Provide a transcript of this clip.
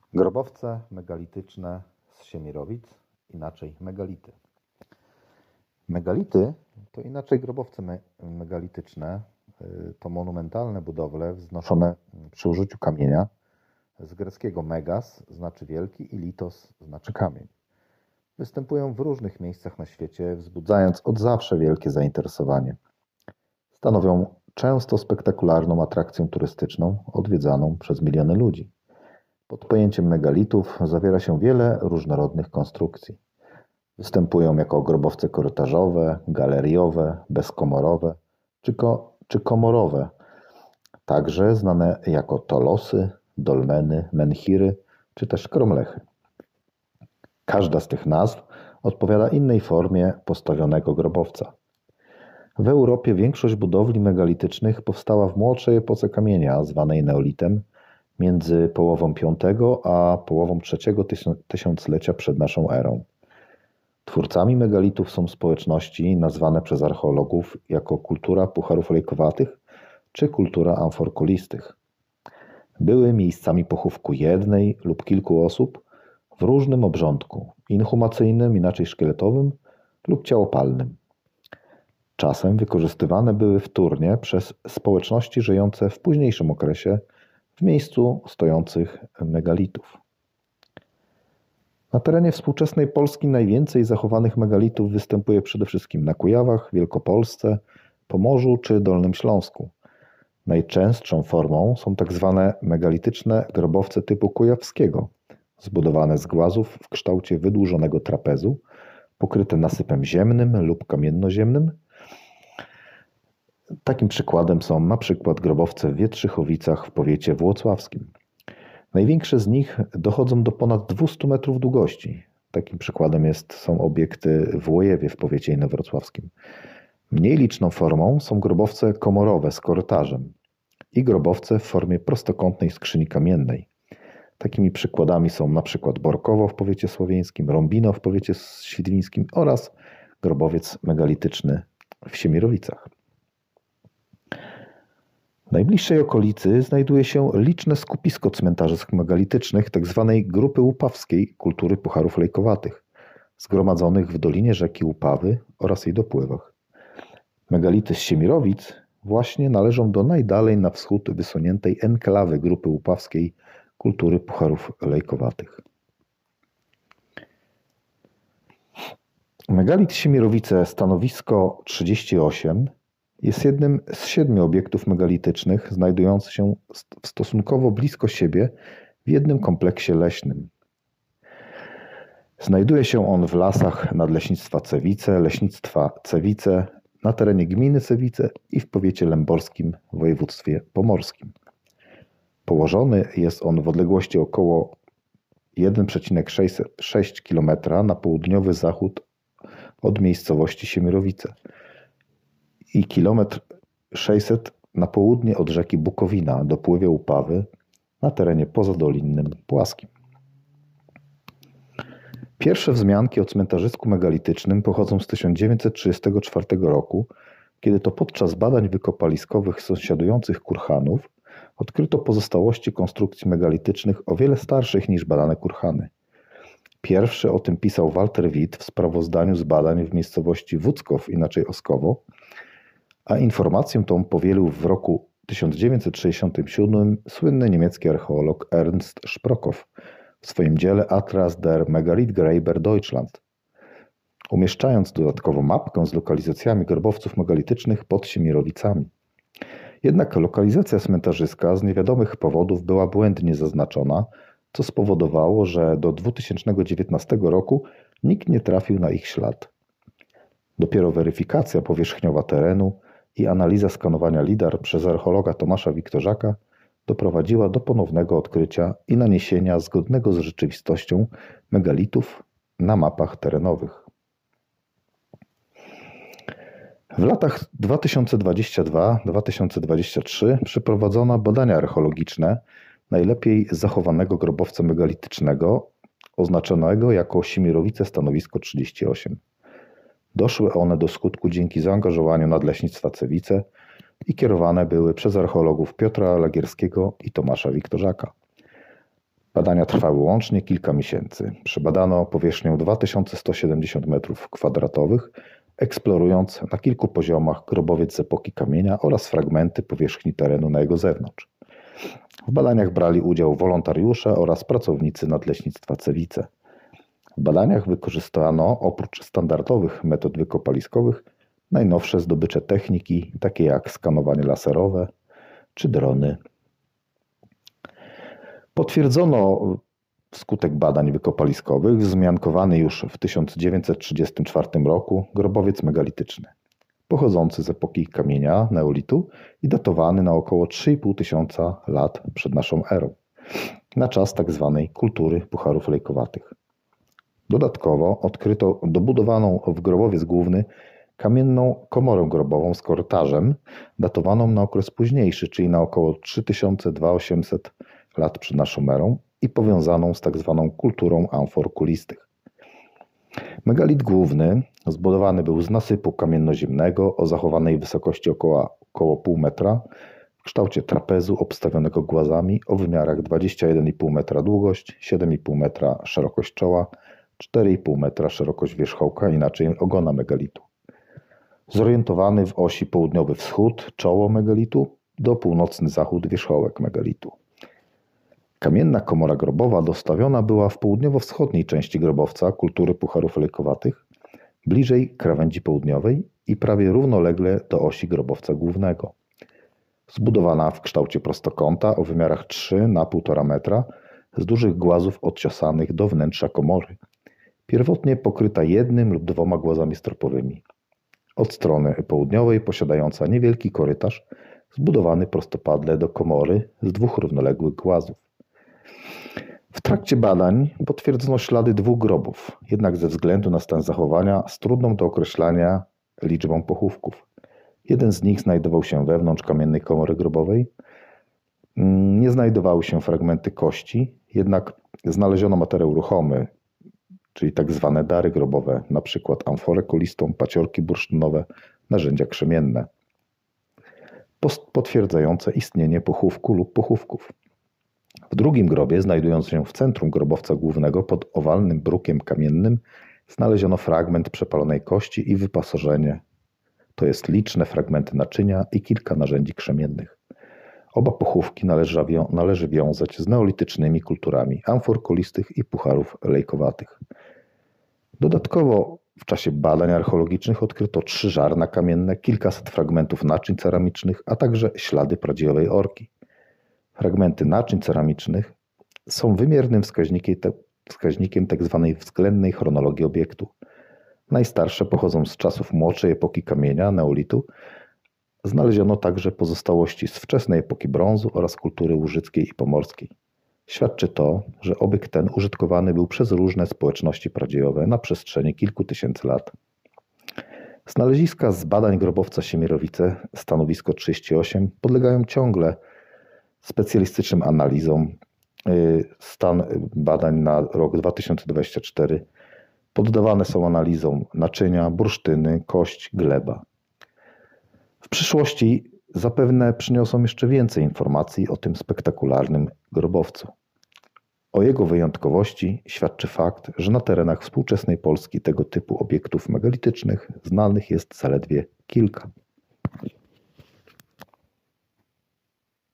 Grobowce megalityczne z Siemirowic, inaczej megality. Megality to inaczej grobowce megalityczne. To monumentalne budowle wznoszone przy użyciu kamienia. Z greckiego megas znaczy wielki i litos znaczy kamień. Występują w różnych miejscach na świecie, wzbudzając od zawsze wielkie zainteresowanie. Stanowią często spektakularną atrakcję turystyczną, odwiedzaną przez miliony ludzi. Pod pojęciem megalitów zawiera się wiele różnorodnych konstrukcji. Występują jako grobowce korytarzowe, galeriowe, bezkomorowe czy komorowe, także znane jako tolosy, dolmeny, menhiry czy też kromlechy. Każda z tych nazw odpowiada innej formie postawionego grobowca. W Europie większość budowli megalitycznych powstała w młodszej epoce kamienia, zwanej neolitem, między połową V a połową III tysiąclecia przed naszą erą. Twórcami megalitów są społeczności nazwane przez archeologów jako kultura pucharów lejkowatych czy kultura amfor kulistych. Były miejscami pochówku jednej lub kilku osób w różnym obrządku inhumacyjnym, inaczej szkieletowym lub ciałopalnym. Czasem wykorzystywane były wtórnie przez społeczności żyjące w późniejszym okresie w miejscu stojących megalitów. Na terenie współczesnej Polski najwięcej zachowanych megalitów występuje przede wszystkim na Kujawach, Wielkopolsce, Pomorzu czy Dolnym Śląsku. Najczęstszą formą są tzw. megalityczne grobowce typu kujawskiego, zbudowane z głazów w kształcie wydłużonego trapezu, pokryte nasypem ziemnym lub kamiennoziemnym. Takim przykładem są na przykład grobowce w Wietrzychowicach w powiecie włocławskim. Największe z nich dochodzą do ponad 200 metrów długości. Takim przykładem są obiekty w Łojewie w powiecie inowrocławskim. Mniej liczną formą są grobowce komorowe z korytarzem i grobowce w formie prostokątnej skrzyni kamiennej. Takimi przykładami są na przykład Borkowo w powiecie słowieńskim, Rąbino w powiecie świdwińskim oraz grobowiec megalityczny w Siemirowicach. W najbliższej okolicy znajduje się liczne skupisko cmentarzysk megalitycznych tzw. grupy łupawskiej kultury pucharów lejkowatych, zgromadzonych w dolinie rzeki Łupawy oraz jej dopływach. Megality z Siemirowic właśnie należą do najdalej na wschód wysuniętej enklawy grupy łupawskiej kultury pucharów lejkowatych. Megalit Siemirowice stanowisko 38 jest jednym z 7 obiektów megalitycznych znajdujących się stosunkowo blisko siebie w jednym kompleksie leśnym. Znajduje się on w lasach Nadleśnictwa Cewice, na terenie gminy Cewice i w powiecie lęborskim w województwie pomorskim. Położony jest on w odległości około 1,6 km na południowy zachód od miejscowości Siemirowice i 1,6 km na południe od rzeki Bukowina, dopływie Łupawy na terenie pozadolinnym płaskim. Pierwsze wzmianki o cmentarzysku megalitycznym pochodzą z 1934 roku, kiedy to podczas badań wykopaliskowych sąsiadujących kurhanów odkryto pozostałości konstrukcji megalitycznych o wiele starszych niż badane kurhany. Pierwszy o tym pisał Walter Witt w sprawozdaniu z badań w miejscowości Wódzkow, inaczej Oskowo, a informację tą powielił w roku 1967 słynny niemiecki archeolog Ernst Sprokow w swoim dziele Atlas der Megalitgräber Deutschland, umieszczając dodatkowo mapkę z lokalizacjami grobowców megalitycznych pod Siemirowicami. Jednak lokalizacja cmentarzyska z niewiadomych powodów była błędnie zaznaczona, co spowodowało, że do 2019 roku nikt nie trafił na ich ślad. Dopiero weryfikacja powierzchniowa terenu i analiza skanowania lidar przez archeologa Tomasza Wiktorzaka doprowadziła do ponownego odkrycia i naniesienia zgodnego z rzeczywistością megalitów na mapach terenowych. W latach 2022-2023 przeprowadzono badania archeologiczne najlepiej zachowanego grobowca megalitycznego oznaczonego jako Siemirowice stanowisko 38. Doszły one do skutku dzięki zaangażowaniu Nadleśnictwa Cewice i kierowane były przez archeologów Piotra Lagierskiego i Tomasza Wiktorzaka. Badania trwały łącznie kilka miesięcy. Przebadano powierzchnię 2170 m2, eksplorując na kilku poziomach grobowiec z epoki kamienia oraz fragmenty powierzchni terenu na jego zewnątrz. W badaniach brali udział wolontariusze oraz pracownicy Nadleśnictwa Cewice. W badaniach wykorzystano oprócz standardowych metod wykopaliskowych najnowsze zdobycze techniki, takie jak skanowanie laserowe czy drony. Potwierdzono wskutek badań wykopaliskowych wzmiankowany już w 1934 roku grobowiec megalityczny, pochodzący z epoki kamienia neolitu i datowany na około 3,5 tysiąca lat przed naszą erą, na czas tzw. kultury pucharów lejkowatych. Dodatkowo odkryto dobudowaną w grobowiec główny kamienną komorę grobową z korytarzem, datowaną na okres późniejszy, czyli na około 3200 lat przed naszą erą i powiązaną z tzw. kulturą amfor kulistych. Megalit główny zbudowany był z nasypu kamiennoziemnego o zachowanej wysokości około pół metra, w kształcie trapezu obstawionego głazami o wymiarach 21,5 metra długość, 7,5 metra szerokość czoła, 4,5 metra szerokość wierzchołka, inaczej ogona megalitu. Zorientowany w osi południowy wschód, czoło megalitu, do północny zachód, wierzchołek megalitu. Kamienna komora grobowa dostawiona była w południowo-wschodniej części grobowca kultury pucharów lejkowatych, bliżej krawędzi południowej i prawie równolegle do osi grobowca głównego. Zbudowana w kształcie prostokąta o wymiarach 3 na 1,5 metra z dużych głazów odciosanych do wnętrza komory, pierwotnie pokryta jednym lub dwoma głazami stropowymi. Od strony południowej posiadająca niewielki korytarz zbudowany prostopadle do komory z dwóch równoległych głazów. W trakcie badań potwierdzono ślady dwóch grobów, jednak ze względu na stan zachowania z trudną do określania liczbą pochówków. Jeden z nich znajdował się wewnątrz kamiennej komory grobowej. Nie znajdowały się fragmenty kości, jednak znaleziono materiał ruchomy, czyli tak zwane dary grobowe, np. amforę kulistą, paciorki bursztynowe, narzędzia krzemienne, potwierdzające istnienie pochówku lub pochówków. W drugim grobie, znajdując się w centrum grobowca głównego pod owalnym brukiem kamiennym, znaleziono fragment przepalonej kości i wyposażenie, to jest liczne fragmenty naczynia i kilka narzędzi krzemiennych. Oba pochówki należy wiązać z neolitycznymi kulturami amfor kulistych i pucharów lejkowatych. Dodatkowo w czasie badań archeologicznych odkryto 3 żarna kamienne, kilkaset fragmentów naczyń ceramicznych, a także ślady prawdziwej orki. Fragmenty naczyń ceramicznych są wymiernym wskaźnikiem tzw. względnej chronologii obiektu. Najstarsze pochodzą z czasów młodszej epoki kamienia, neolitu. Znaleziono także pozostałości z wczesnej epoki brązu oraz kultury łużyckiej i pomorskiej. Świadczy to, że obiekt ten użytkowany był przez różne społeczności pradziejowe na przestrzeni kilku tysięcy lat. Znaleziska z badań grobowca Siemirowice, stanowisko 38, podlegają ciągle specjalistycznym analizom. Stan badań na rok 2024 poddawane są analizom naczynia, bursztyny, kość, gleba. W przyszłości zapewne przyniosą jeszcze więcej informacji o tym spektakularnym grobowcu. O jego wyjątkowości świadczy fakt, że na terenach współczesnej Polski tego typu obiektów megalitycznych znanych jest zaledwie kilka.